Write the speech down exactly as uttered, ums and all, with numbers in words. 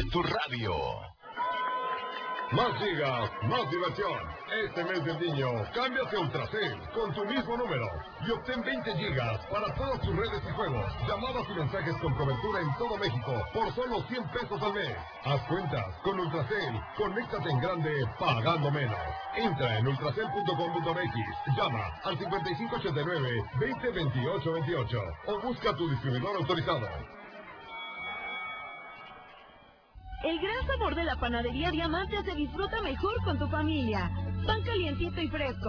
tu radio. Más gigas, más diversión. Este mes del niño, cámbiate a Ultracel con tu mismo número y obtén veinte gigas para todas tus redes y juegos, llamadas y mensajes con cobertura en todo México por solo cien pesos al mes. Haz cuentas con Ultracel, conéctate en grande pagando menos. Entra en ultracel punto com punto m x, llama al cincuenta y cinco ochenta y nueve, veinte veintiocho veintiocho o busca tu distribuidor autorizado. El gran sabor de la panadería Diamante se disfruta mejor con tu familia. Pan calientito y fresco,